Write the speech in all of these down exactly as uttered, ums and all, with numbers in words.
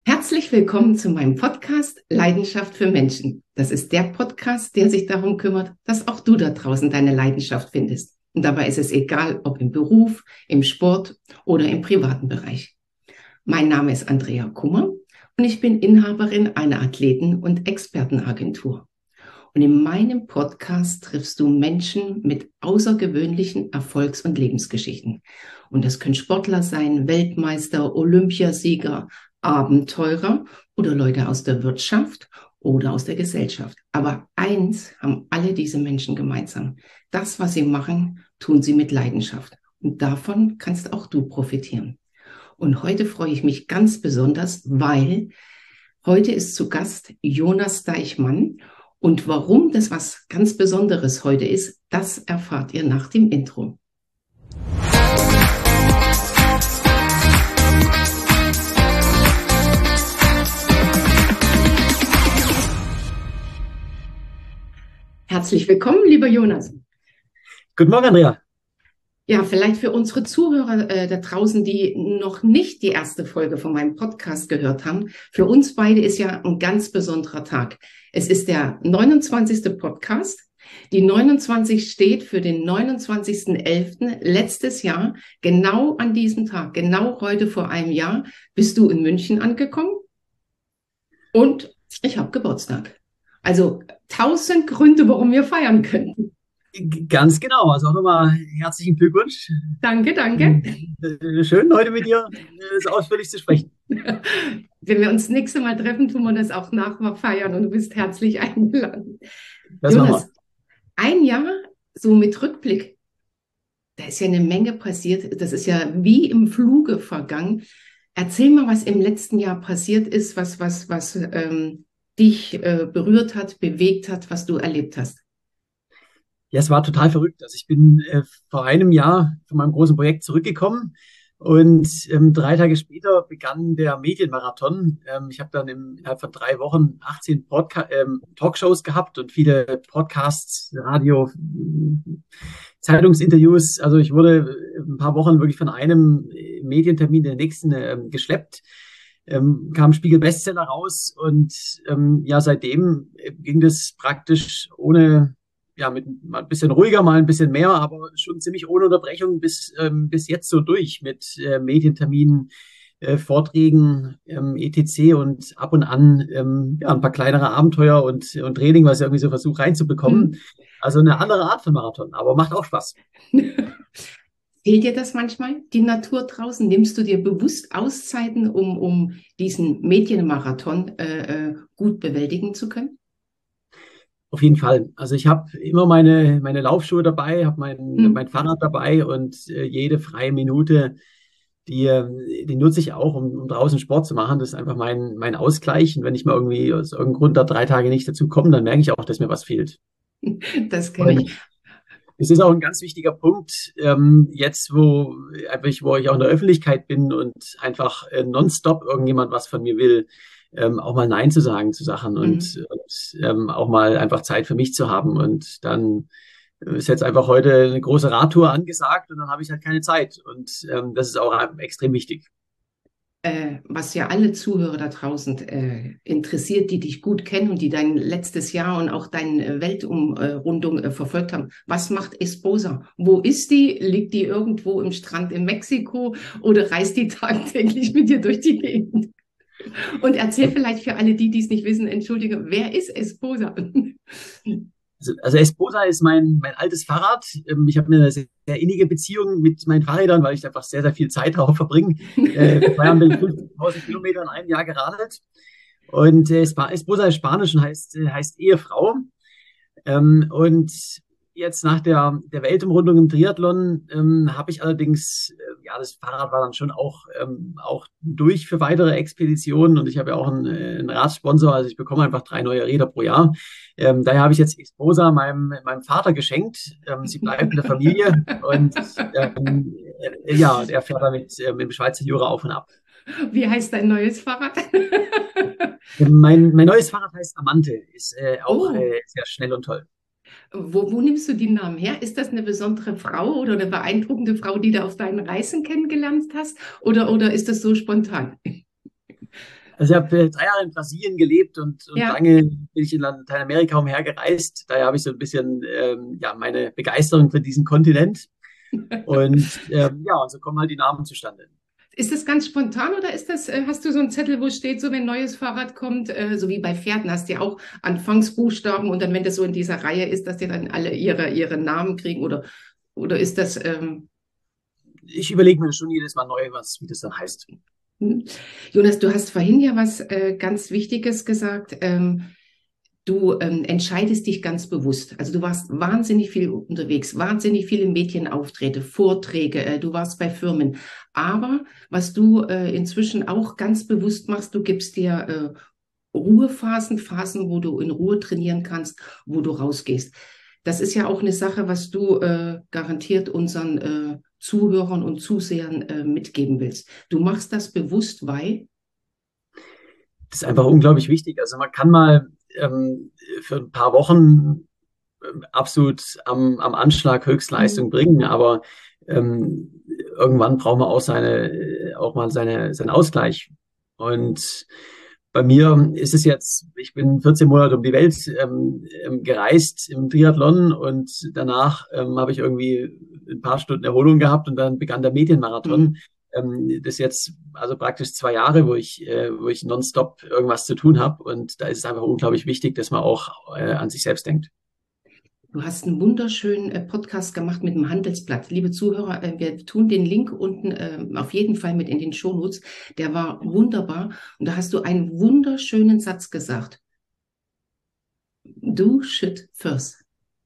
Herzlich willkommen zu meinem Podcast Leidenschaft für Menschen. Das ist der Podcast, der sich darum kümmert, dass auch du da draußen deine Leidenschaft findest. Und dabei ist es egal, ob im Beruf, im Sport oder im privaten Bereich. Mein Name ist Andrea Kummer und ich bin Inhaberin einer Athleten- und Expertenagentur. Und in meinem Podcast triffst du Menschen mit außergewöhnlichen Erfolgs- und Lebensgeschichten. Und das können Sportler sein, Weltmeister, Olympiasieger, Abenteurer oder Leute aus der Wirtschaft oder aus der Gesellschaft. Aber eins haben alle diese Menschen gemeinsam. Das, was sie machen, tun sie mit Leidenschaft. Und davon kannst auch du profitieren. Und heute freue ich mich ganz besonders, weil heute ist zu Gast Jonas Deichmann. Und warum das was ganz Besonderes heute ist, das erfahrt ihr nach dem Intro. Herzlich willkommen, lieber Jonas. Guten Morgen, Andrea. Ja, vielleicht für unsere Zuhörer äh, da draußen, die noch nicht die erste Folge von meinem Podcast gehört haben. Für uns beide ist ja ein ganz besonderer Tag. Es ist der neunundzwanzigste Podcast. Die neunundzwanzig steht für den neunundzwanzigsten elften letztes Jahr. Genau an diesem Tag, genau heute vor einem Jahr, bist du in München angekommen und ich habe Geburtstag. Also tausend Gründe, warum wir feiern könnten. Ganz genau, also auch nochmal herzlichen Glückwunsch. Danke, danke. Schön, heute mit dir das ausführlich zu sprechen. Wenn wir uns das nächste Mal treffen, tun wir das auch nach feiern und du bist herzlich eingeladen. Das Jonas, ein Jahr so mit Rückblick, da ist ja eine Menge passiert. Das ist ja wie im Fluge vergangen. Erzähl mal, was im letzten Jahr passiert ist, was, was, was ähm, dich äh, berührt hat, bewegt hat, was du erlebt hast. Ja, es war total verrückt. Also ich bin äh, vor einem Jahr von meinem großen Projekt zurückgekommen und ähm, drei Tage später begann der Medienmarathon. Ähm, ich habe dann im, innerhalb von drei Wochen achtzehn Podca ähm, Talkshows gehabt und viele Podcasts, Radio, Zeitungsinterviews. Also ich wurde ein paar Wochen wirklich von einem Medientermin in den nächsten ähm, geschleppt. Ähm, kam Spiegel Bestseller raus und ähm, ja, seitdem ging das praktisch ohne ja, mit mal ein bisschen ruhiger, mal ein bisschen mehr, aber schon ziemlich ohne Unterbrechung bis, ähm, bis jetzt so durch mit äh, Medienterminen, äh, Vorträgen, ähm, et cetera und ab und an ähm, ja, ein paar kleinere Abenteuer und, und Training, was ich irgendwie so versuche reinzubekommen. Hm. Also eine andere Art von Marathon, aber macht auch Spaß. Fehlt dir das manchmal, die Natur draußen? Nimmst du dir bewusst Auszeiten, um, um diesen Medienmarathon äh, gut bewältigen zu können? Auf jeden Fall. Also ich habe immer meine, meine Laufschuhe dabei, habe mein, Hm. mein Fahrrad dabei und äh, jede freie Minute, die, äh, die nutze ich auch, um, um draußen Sport zu machen. Das ist einfach mein, mein Ausgleich. Und wenn ich mal irgendwie aus irgendeinem Grund da drei Tage nicht dazu komme, dann merke ich auch, dass mir was fehlt. Das kenne ich. Und es ist auch ein ganz wichtiger Punkt, ähm, jetzt, wo, einfach, ich- wo ich auch in der Öffentlichkeit bin und einfach äh, nonstop irgendjemand was von mir will, ähm, auch mal Nein zu sagen zu Sachen Hm. und, und ähm, auch mal einfach Zeit für mich zu haben. Und dann ist jetzt einfach heute eine große Radtour angesagt und dann habe ich halt keine Zeit. Und ähm, das ist auch extrem wichtig. Äh, was ja alle Zuhörer da draußen äh, interessiert, die dich gut kennen und die dein letztes Jahr und auch deine Weltumrundung äh, verfolgt haben. Was macht Esposa? Wo ist die? Liegt die irgendwo im Strand in Mexiko oder reist die tagtäglich mit dir durch die Gegend? Und erzähl vielleicht für alle die, die es nicht wissen, entschuldige, wer ist Esposa? Also, also Esposa ist mein, mein altes Fahrrad. Ähm, Ich habe eine sehr, sehr innige Beziehung mit meinen Fahrrädern, weil ich einfach sehr, sehr viel Zeit darauf verbringe. Äh, vor zwei Jahren bin ich fünfzigtausend Kilometer in einem Jahr geradelt. Und äh, Spa- Esposa ist Spanisch und heißt, äh, heißt Ehefrau. Ähm, und jetzt nach der, der Weltumrundung im Triathlon ähm, habe ich allerdings, äh, ja, das Fahrrad war dann schon auch, ähm, auch durch für weitere Expeditionen und ich habe ja auch einen, äh, einen Radsponsor, also ich bekomme einfach drei neue Räder pro Jahr. Ähm, daher habe ich jetzt Esposa meinem, meinem Vater geschenkt. Ähm, sie bleibt in der Familie und ähm, äh, ja, der fährt damit ähm, im Schweizer Jura auf und ab. Wie heißt dein neues Fahrrad? Mein, mein neues Fahrrad heißt Amante, ist äh, auch Oh, äh, sehr schnell und toll. wo, wo nimmst du die Namen her? Ist das eine besondere Frau oder eine beeindruckende Frau, die du auf deinen Reisen kennengelernt hast? Oder, oder ist das so spontan? Also ich habe äh, drei Jahre in Brasilien gelebt und, und Ja. lange bin ich in Lateinamerika umhergereist. Daher habe ich so ein bisschen ähm, ja, meine Begeisterung für diesen Kontinent. Und ähm, ja, und so kommen halt die Namen zustande. Ist das ganz spontan oder ist das, äh, hast du so einen Zettel, wo steht, so wenn ein neues Fahrrad kommt, äh, so wie bei Pferden, hast du ja auch Anfangsbuchstaben und dann, wenn das so in dieser Reihe ist, dass die dann alle ihre, ihre Namen kriegen oder, oder ist das, ähm, Ich überlege mir schon jedes Mal neu, was, wie das dann heißt. hm? Jonas, du hast vorhin ja was äh, ganz Wichtiges gesagt. Ähm, du ähm, entscheidest dich ganz bewusst. Also du warst wahnsinnig viel unterwegs, wahnsinnig viele Medienauftritte, Vorträge, äh, du warst bei Firmen. Aber was du äh, inzwischen auch ganz bewusst machst, du gibst dir äh, Ruhephasen, Phasen, wo du in Ruhe trainieren kannst, wo du rausgehst. Das ist ja auch eine Sache, was du äh, garantiert unseren äh, Zuhörern und Zusehern äh, mitgeben willst. Du machst das bewusst, weil Das ist einfach unglaublich wichtig. Also man kann mal ähm, für ein paar Wochen ähm, absolut am, am Anschlag Höchstleistung hm, bringen, aber ähm, irgendwann braucht man auch seine, äh, auch mal seine, seinen Ausgleich. Und bei mir ist es jetzt, ich bin vierzehn Monate um die Welt ähm, ähm, gereist im Triathlon und danach ähm, habe ich irgendwie ein paar Stunden Erholung gehabt und dann begann der hm. Medienmarathon. Ähm, das jetzt also praktisch zwei Jahre, wo ich, äh, wo ich nonstop irgendwas zu tun habe. Und da ist es einfach unglaublich wichtig, dass man auch äh, an sich selbst denkt. Du hast einen wunderschönen äh, Podcast gemacht mit dem Handelsblatt. Liebe Zuhörer, äh, wir tun den Link unten äh, auf jeden Fall mit in den Shownotes. Der war wunderbar. Und da hast du einen wunderschönen Satz gesagt. Do shit first.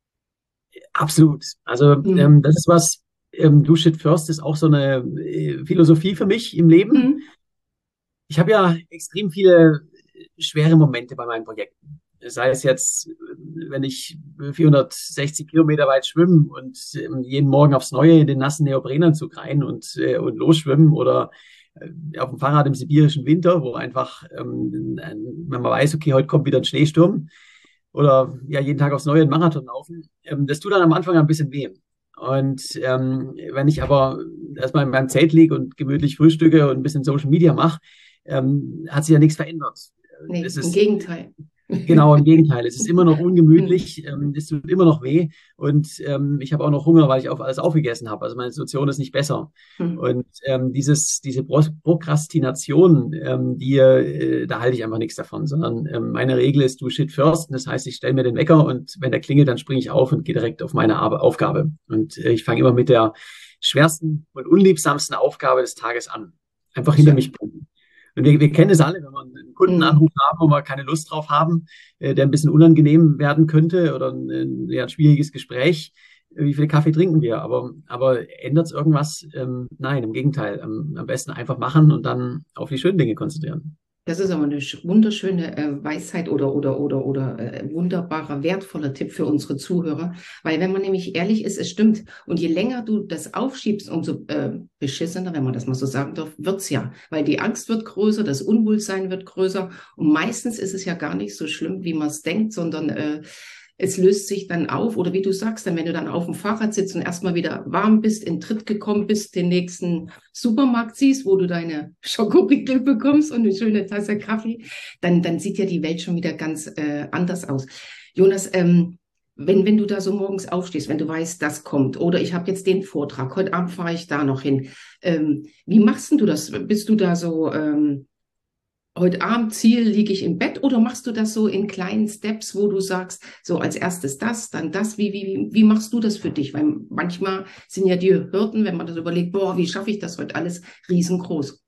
Absolut. Also Hm. ähm, das ist was, ähm, Do Shit First ist auch so eine äh, Philosophie für mich im Leben. Hm. Ich habe ja extrem viele schwere Momente bei meinen Projekten. Sei es jetzt, wenn ich vierhundertsechzig Kilometer weit schwimme und ähm, jeden Morgen aufs Neue in den nassen Neoprenanzug rein und, äh, und losschwimmen oder äh, auf dem Fahrrad im sibirischen Winter, wo einfach, ähm, wenn man weiß, okay, heute kommt wieder ein Schneesturm oder ja, jeden Tag aufs Neue einen Marathon laufen, ähm, das tut dann am Anfang ein bisschen weh. Und ähm, wenn ich aber erstmal in meinem Zelt liege und gemütlich frühstücke und ein bisschen Social Media mache, ähm, hat sich ja nichts verändert. Nee, Es im ist Gegenteil. genau im Gegenteil. Es ist immer noch Hm. ungemütlich, ähm, es tut immer noch weh und ähm, ich habe auch noch Hunger, weil ich auf alles aufgegessen habe. Also meine Situation ist nicht besser. Hm. Und ähm, dieses, diese Pro Prokrastination, ähm, die, äh, da halte ich einfach nichts davon, sondern ähm, meine Regel ist, do shit first. Das heißt, ich stelle mir den Wecker und wenn der klingelt, dann springe ich auf und gehe direkt auf meine Ar Aufgabe. Und äh, ich fange immer mit der schwersten und unliebsamsten Aufgabe des Tages an. Einfach hinter Tja. mich bringen. Und wir, wir kennen es alle, wenn wir einen Hm. Kundenanruf haben, wo wir keine Lust drauf haben, äh, der ein bisschen unangenehm werden könnte oder ein, ja, ein schwieriges Gespräch. Äh, Wie viel Kaffee trinken wir? Aber, aber ändert es irgendwas? Ähm, nein, im Gegenteil. Am, am besten einfach machen und dann auf die schönen Dinge konzentrieren. Das ist aber eine sch- wunderschöne äh, Weisheit oder, oder, oder, oder äh, wunderbarer, wertvoller Tipp für unsere Zuhörer. Weil wenn man nämlich ehrlich ist, es stimmt. Und je länger du das aufschiebst, umso äh, beschissener, wenn man das mal so sagen darf, wird's ja. Weil die Angst wird größer, das Unwohlsein wird größer. Und meistens ist es ja gar nicht so schlimm, wie man es denkt, sondern äh, es löst sich dann auf. Oder wie du sagst, dann, wenn du dann auf dem Fahrrad sitzt und erstmal wieder warm bist, in Tritt gekommen bist, den nächsten Supermarkt siehst, wo du deine Schokoriegel bekommst und eine schöne Tasse Kaffee, dann, dann sieht ja die Welt schon wieder ganz äh, anders aus. Jonas, ähm, wenn, wenn du da so morgens aufstehst, wenn du weißt, das kommt, oder ich habe jetzt den Vortrag, heute Abend fahre ich da noch hin, ähm, wie machst denn du das? Bist du da so, ähm, heute Abend Ziel, liege ich im Bett, oder machst du das so in kleinen Steps, wo du sagst, so als erstes das, dann das, wie, wie, wie machst du das für dich? Weil manchmal sind ja die Hürden, wenn man das überlegt, boah, wie schaffe ich das heute alles, riesengroß.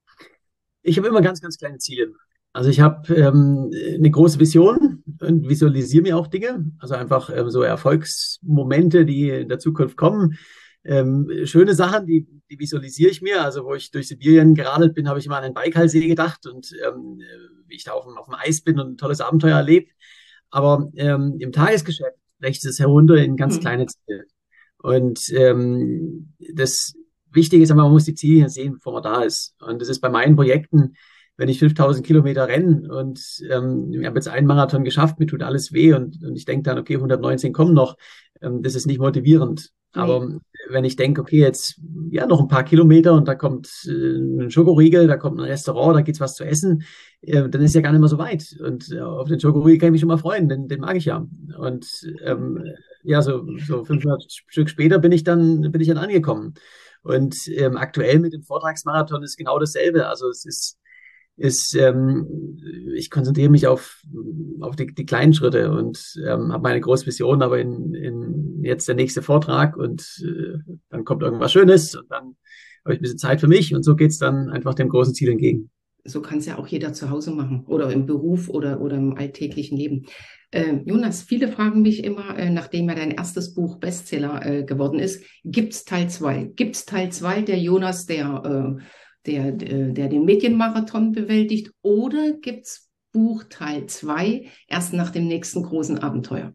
Ich habe immer ganz, ganz kleine Ziele. Also ich habe ähm, eine große Vision und visualisiere mir auch Dinge. Also einfach ähm, so Erfolgsmomente, die in der Zukunft kommen. Ähm, schöne Sachen, die, die visualisiere ich mir. Also wo ich durch Sibirien geradelt bin, habe ich immer an den Baikalsee gedacht und ähm, wie ich da auf dem, auf dem Eis bin und ein tolles Abenteuer erlebt. Aber ähm, im Tagesgeschäft breche ich es herunter in ganz Hm. kleine Ziele. Und ähm, das Wichtige ist aber, man muss die Ziele sehen, bevor man da ist. Und das ist bei meinen Projekten wenn ich fünftausend Kilometer renne und ähm, ich habe jetzt einen Marathon geschafft, mir tut alles weh und, und ich denke dann, okay, hundertneunzehn kommen noch, ähm, das ist nicht motivierend. Nee. Aber wenn ich denke, okay, jetzt ja noch ein paar Kilometer und da kommt äh, ein Schokoriegel, da kommt ein Restaurant, da gibt's was zu essen, äh, dann ist ja gar nicht mehr so weit. Und äh, auf den Schokoriegel kann ich mich schon mal freuen, den, den mag ich ja. Und ähm, ja, so, so fünfhundert Stück später bin ich dann, bin ich dann angekommen. Und ähm, aktuell mit dem Vortragsmarathon ist genau dasselbe. Also es ist ist, ähm, ich konzentriere mich auf, auf die, die kleinen Schritte und ähm, habe meine große Vision, aber in, in jetzt der nächste Vortrag und äh, dann kommt irgendwas Schönes und dann habe ich ein bisschen Zeit für mich und so geht's dann einfach dem großen Ziel entgegen. So kann es ja auch jeder zu Hause machen oder im Beruf oder, oder im alltäglichen Leben. Äh, Jonas, viele fragen mich immer, äh, nachdem ja dein erstes Buch Bestseller äh, geworden ist, gibt's Teil zwei? Gibt's Teil zwei der Jonas, der, äh, der, äh, der den Medienmarathon bewältigt? Oder gibt's Buch Teil zwei erst nach dem nächsten großen Abenteuer?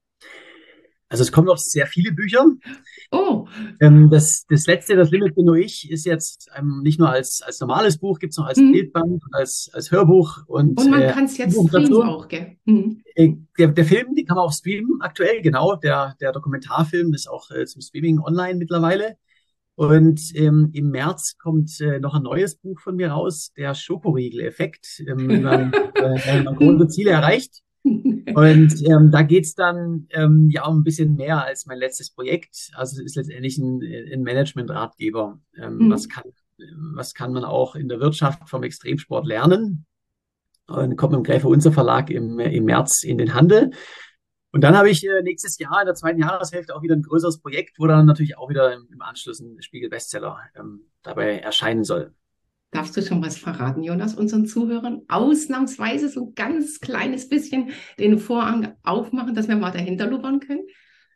Also es kommen noch sehr viele Bücher. Oh, Ähm, das, das letzte, das Limit bin nur ich, ist jetzt ähm, nicht nur als, als normales Buch, gibt's noch als hm. Bildband, als, als Hörbuch und Und man äh, kann es jetzt Buch streamen dazu. auch, gell? Hm. Äh, Der, der Film, den kann man auch streamen aktuell, genau. Der, der Dokumentarfilm ist auch äh, zum Streaming online mittlerweile. Und ähm, im März kommt äh, noch ein neues Buch von mir raus, der Schokoriegel-Effekt, ähm, wie man, äh, wenn man große Ziele erreicht. Und ähm, da geht's dann ähm, ja um ein bisschen mehr als mein letztes Projekt. Also es ist letztendlich ein, ein Management-Ratgeber. Ähm, was Hm. kann, was kann man auch in der Wirtschaft vom Extremsport lernen? Und kommt im Gräfe Unser Verlag im, im März in den Handel. Und dann habe ich äh, nächstes Jahr in der zweiten Jahreshälfte auch wieder ein größeres Projekt, wo dann natürlich auch wieder im, im Anschluss ein Spiegel-Bestseller ähm, dabei erscheinen soll. Darfst du schon was verraten, Jonas, unseren Zuhörern? Ausnahmsweise so ein ganz kleines bisschen den Vorhang aufmachen, dass wir mal dahinter lubern können?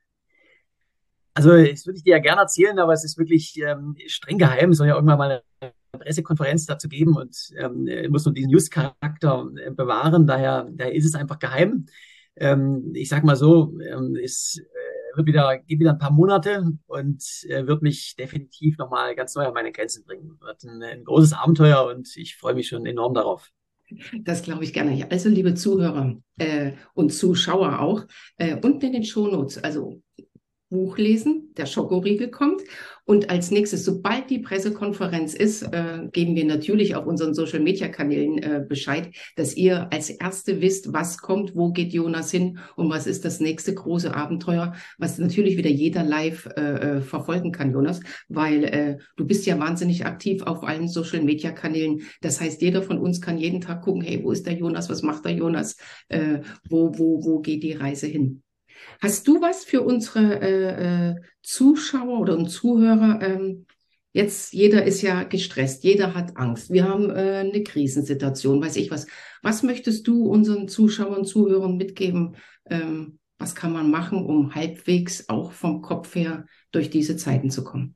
Also, das würde ich dir ja gerne erzählen, aber es ist wirklich ähm, streng geheim. Es soll ja irgendwann mal eine Pressekonferenz dazu geben und ähm, muss nur diesen News-Charakter äh, bewahren. Daher, daher ist es einfach geheim. Ähm, ich sag mal so, ähm, es äh, wird wieder, geht wieder ein paar Monate und äh, wird mich definitiv nochmal ganz neu an meine Grenzen bringen. Wird ein, ein großes Abenteuer und ich freue mich schon enorm darauf. Das glaube ich gerne. Ja, also, liebe Zuhörer äh, und Zuschauer auch, äh, unten in den Shownotes, also Buch lesen, der Schokoriegel kommt. Und als nächstes, sobald die Pressekonferenz ist, äh, geben wir natürlich auf unseren Social-Media-Kanälen äh, Bescheid, dass ihr als Erste wisst, was kommt, wo geht Jonas hin und was ist das nächste große Abenteuer, was natürlich wieder jeder live äh, äh, verfolgen kann, Jonas, weil äh, du bist ja wahnsinnig aktiv auf allen Social-Media-Kanälen. Das heißt, jeder von uns kann jeden Tag gucken, hey, wo ist der Jonas, was macht der Jonas, äh, wo, wo, wo geht die Reise hin? Hast du was für unsere äh, äh, Zuschauer oder Zuhörer? Ähm, jetzt, jeder ist ja gestresst, jeder hat Angst. Wir haben äh, eine Krisensituation, weiß ich was. Was möchtest du unseren Zuschauern, Zuhörern mitgeben? Ähm, was kann man machen, um halbwegs auch vom Kopf her durch diese Zeiten zu kommen?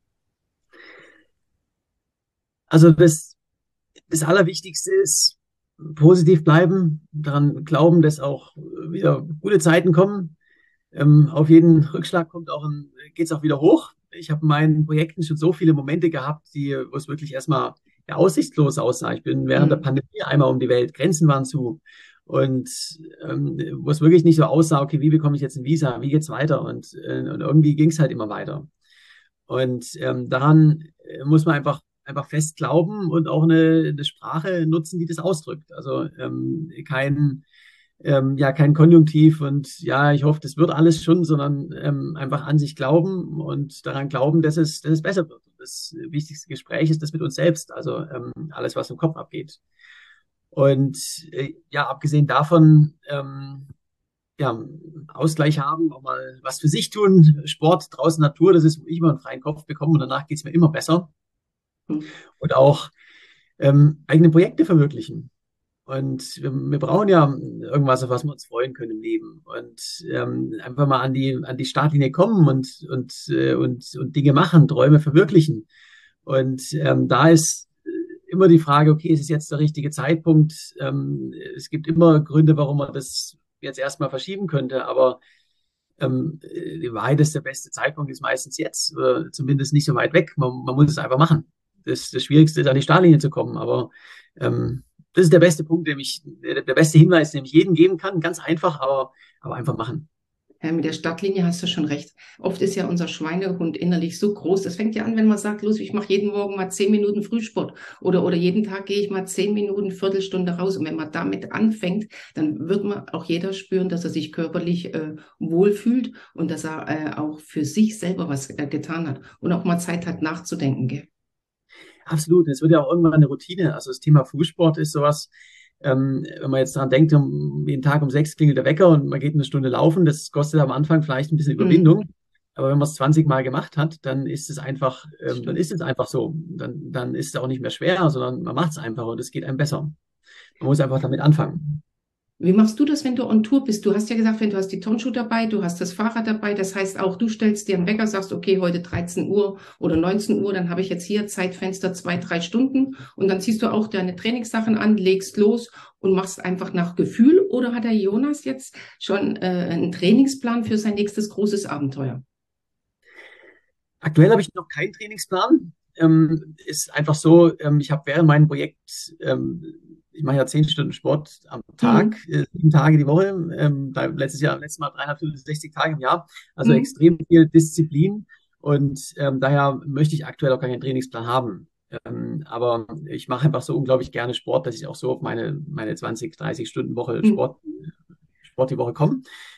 Also das, das Allerwichtigste ist, positiv bleiben, daran glauben, dass auch wieder gute Zeiten kommen. Ähm, auf jeden Rückschlag kommt auch ein, geht's auch wieder hoch. Ich habe in meinen Projekten schon so viele Momente gehabt, die, wo es wirklich erstmal ja, aussichtslos aussah. Ich bin während der Hm. Pandemie einmal um die Welt, Grenzen waren zu und ähm, wo es wirklich nicht so aussah, okay, wie bekomme ich jetzt ein Visa, wie geht's weiter? Und, äh, und irgendwie ging es halt immer weiter. Und ähm, daran äh, muss man einfach, einfach fest glauben und auch eine, eine Sprache nutzen, die das ausdrückt. Also ähm, kein ähm, ja, kein Konjunktiv und ja, ich hoffe, das wird alles schon, sondern ähm, einfach an sich glauben und daran glauben, dass es, dass es besser wird. Das wichtigste Gespräch ist das mit uns selbst, also ähm, alles, was im Kopf abgeht. Und äh, ja, abgesehen davon, ähm, ja, Ausgleich haben, auch mal was für sich tun, Sport, draußen Natur, das ist, wo ich immer einen freien Kopf bekomme und danach geht's mir immer besser. Hm. Und auch ähm, eigene Projekte verwirklichen. Und wir, wir brauchen ja irgendwas, auf was wir uns freuen können im Leben. Und ähm, einfach mal an die, an die Startlinie kommen und, und, äh, und, und Dinge machen, Träume verwirklichen. Und ähm, da ist äh, immer die Frage, okay, ist es jetzt der richtige Zeitpunkt? Ähm, es gibt immer Gründe, warum man das jetzt erstmal verschieben könnte, aber ähm, die Wahrheit ist, der beste Zeitpunkt ist meistens jetzt, oder zumindest nicht so weit weg. Man, man muss es einfach machen. das, das Schwierigste ist, an die Startlinie zu kommen. Aber ähm, das ist der beste Punkt, den ich, der, der beste Hinweis, den ich jedem geben kann. Ganz einfach, aber, aber einfach machen. Ja, mit der Startlinie hast du schon recht. Oft ist ja unser Schweinehund innerlich so groß. Das fängt ja an, wenn man sagt, los, ich mache jeden Morgen mal zehn Minuten Frühsport oder, oder jeden Tag gehe ich mal zehn Minuten, Viertelstunde raus. Und wenn man damit anfängt, dann wird man auch jeder spüren, dass er sich körperlich äh, wohlfühlt und dass er äh, auch für sich selber was äh, getan hat und auch mal Zeit hat nachzudenken. Gell? Absolut. Es wird ja auch irgendwann eine Routine. Also das Thema Frühsport ist sowas, ähm, wenn man jetzt daran denkt, um, jeden Tag um sechs klingelt der Wecker und man geht eine Stunde laufen, das kostet am Anfang vielleicht ein bisschen Überwindung. Mhm. Aber wenn man es zwanzig Mal gemacht hat, dann ist es einfach, ähm, dann Stimmt. ist es einfach so. Dann, dann ist es auch nicht mehr schwer, sondern man macht es einfach und es geht einem besser. Man muss einfach damit anfangen. Wie machst du das, wenn du on Tour bist? Du hast ja gesagt, wenn du hast die Turnschuhe dabei, du hast das Fahrrad dabei, das heißt auch, du stellst dir einen Wecker, sagst, okay, heute dreizehn Uhr oder neunzehn Uhr, dann habe ich jetzt hier Zeitfenster zwei, drei Stunden und dann ziehst du auch deine Trainingssachen an, legst los und machst einfach nach Gefühl, oder hat der Jonas jetzt schon äh, einen Trainingsplan für sein nächstes großes Abenteuer? Aktuell habe ich noch keinen Trainingsplan. Ähm, ist einfach so, ähm, ich habe während meinem Projekt, ähm, ich mache ja zehn Stunden Sport am Tag, Mhm. äh, sieben Tage die Woche, ähm, da, letztes Jahr, letztes Mal dreihundertfünfundsechzig Tage im Jahr, also Mhm. extrem viel Disziplin und ähm, daher möchte ich aktuell auch keinen Trainingsplan haben. Ähm, aber ich mache einfach so unglaublich gerne Sport, dass ich auch so auf meine, meine zwanzig, dreißig Stunden Woche Mhm. Sport, Sport die Woche komme.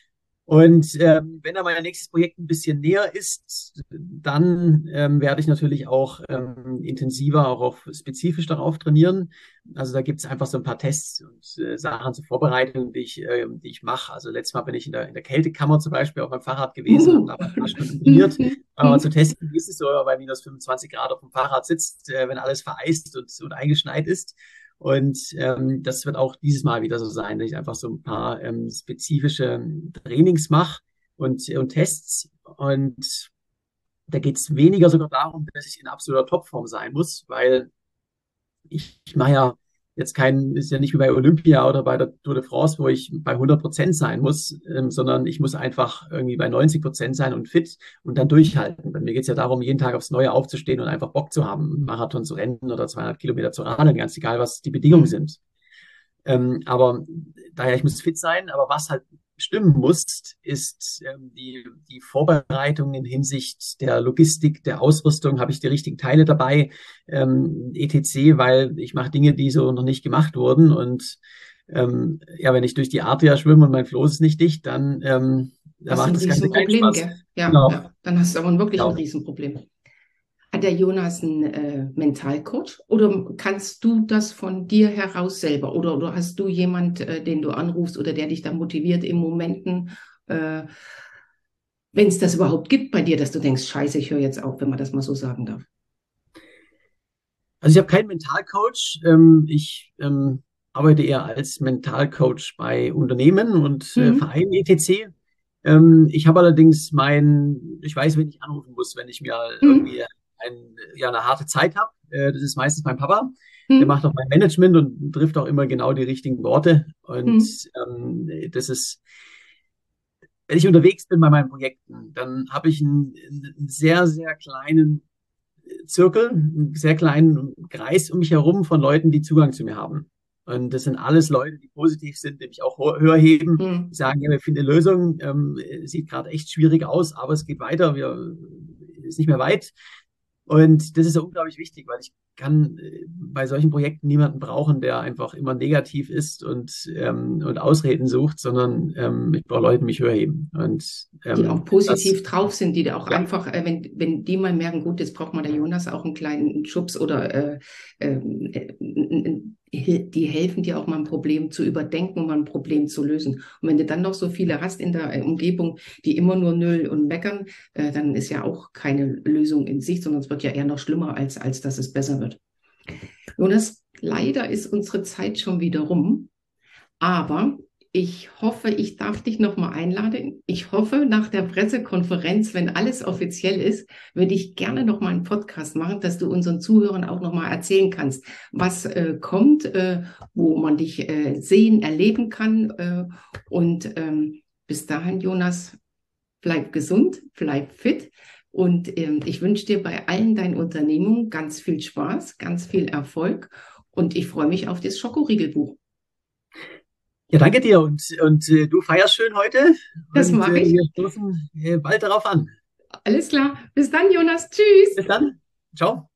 Und ähm, wenn dann mein nächstes Projekt ein bisschen näher ist, dann ähm, werde ich natürlich auch ähm, intensiver, auch auf, spezifisch darauf trainieren. Also da gibt es einfach so ein paar Tests und äh, Sachen zur Vorbereitung, die ich, äh, die ich mache. Also letztes Mal bin ich in der, in der Kältekammer zum Beispiel auf meinem Fahrrad gewesen, habe Mhm. da ein paar Stunden trainiert, aber zu Mhm. testen, wie ist es so, bei minus fünfundzwanzig Grad auf dem Fahrrad sitzt, äh, wenn alles vereist und, und eingeschneit ist. Und ähm, das wird auch dieses Mal wieder so sein, dass ich einfach so ein paar ähm, spezifische Trainings mache und, und Tests. Und da geht es weniger sogar darum, dass ich in absoluter Topform sein muss, weil ich, ich mache ja jetzt kein, ist ja nicht wie bei Olympia oder bei der Tour de France, wo ich bei hundert Prozent sein muss, ähm, sondern ich muss einfach irgendwie bei neunzig Prozent sein und fit und dann durchhalten. Bei mir geht es ja darum, jeden Tag aufs Neue aufzustehen und einfach Bock zu haben, einen Marathon zu rennen oder zweihundert Kilometer zu radeln, ganz egal, was die Bedingungen Mhm. sind. Ähm, aber daher, ich muss fit sein, aber was halt stimmen muss, ist ähm, die, die Vorbereitung in Hinsicht der Logistik, der Ausrüstung. Habe ich die richtigen Teile dabei, ähm, et cetera, weil ich mache Dinge, die so noch nicht gemacht wurden. Und ähm, ja, wenn ich durch die Adria schwimme und mein Floß ist nicht dicht, dann, ähm, dann Hast du macht ein das Ganze keinen Riesenproblem, Spaß. gell? Ja, Genau, ja. Dann hast du aber wirklich ein genau. Riesenproblem. Hat der Jonas einen äh, Mentalcoach oder kannst du das von dir heraus selber? Oder, oder hast du jemand, äh, den du anrufst oder der dich da motiviert in Momenten, äh, wenn es das überhaupt gibt bei dir, dass du denkst, scheiße, ich höre jetzt auf, wenn man das mal so sagen darf? Also ich habe keinen Mentalcoach. Ähm, ich ähm, arbeite eher als Mentalcoach bei Unternehmen und äh, Mhm. Vereinen et cetera. Ähm, ich habe allerdings mein, ich weiß, wen ich anrufen muss, wenn ich mir Mhm. irgendwie ein, ja, eine harte Zeit habe. Äh, das ist meistens mein Papa. Der Mhm. macht auch mein Management und trifft auch immer genau die richtigen Worte. Und Mhm. ähm, das ist, wenn ich unterwegs bin bei meinen Projekten, dann habe ich einen, einen sehr, sehr kleinen Zirkel, einen sehr kleinen Kreis um mich herum von Leuten, die Zugang zu mir haben. Und das sind alles Leute, die positiv sind, die mich auch höher heben, die Mhm. sagen, ja, wir finden eine Lösung, ähm, sieht gerade echt schwierig aus, aber es geht weiter, wir ist nicht mehr weit. Und das ist ja unglaublich wichtig, weil ich kann äh, bei solchen Projekten niemanden brauchen, der einfach immer negativ ist und, ähm, und Ausreden sucht, sondern ähm, ich brauche Leute, die mich höher heben. Und Die auch ähm, das, positiv drauf sind, die da auch ja, einfach, äh, wenn, wenn die mal merken, gut, jetzt braucht man der Jonas auch einen kleinen Schubs oder äh, äh, äh, die helfen dir auch mal ein Problem zu überdenken und mal ein Problem zu lösen. Und wenn du dann noch so viele hast in der äh, Umgebung, die immer nur nölen und meckern, äh, dann ist ja auch keine Lösung in Sicht, sondern es wird ja eher noch schlimmer, als, als dass es besser wird. Jonas, leider ist unsere Zeit schon wieder rum. Aber ich hoffe, ich darf dich nochmal einladen. Ich hoffe, nach der Pressekonferenz, wenn alles offiziell ist, würde ich gerne nochmal einen Podcast machen, dass du unseren Zuhörern auch nochmal erzählen kannst, was äh, kommt, äh, wo man dich äh, sehen, erleben kann. Äh, und ähm, bis dahin, Jonas, bleib gesund, bleib fit Und ähm, ich wünsche dir bei allen deinen Unternehmungen ganz viel Spaß, ganz viel Erfolg. Und ich freue mich auf das Schokoriegelbuch. Ja, danke dir und, und äh, du feierst schön heute Das und mache äh, ich. wir stoßen äh, bald darauf an. Alles klar. Bis dann, Jonas. Tschüss. Bis dann. Ciao.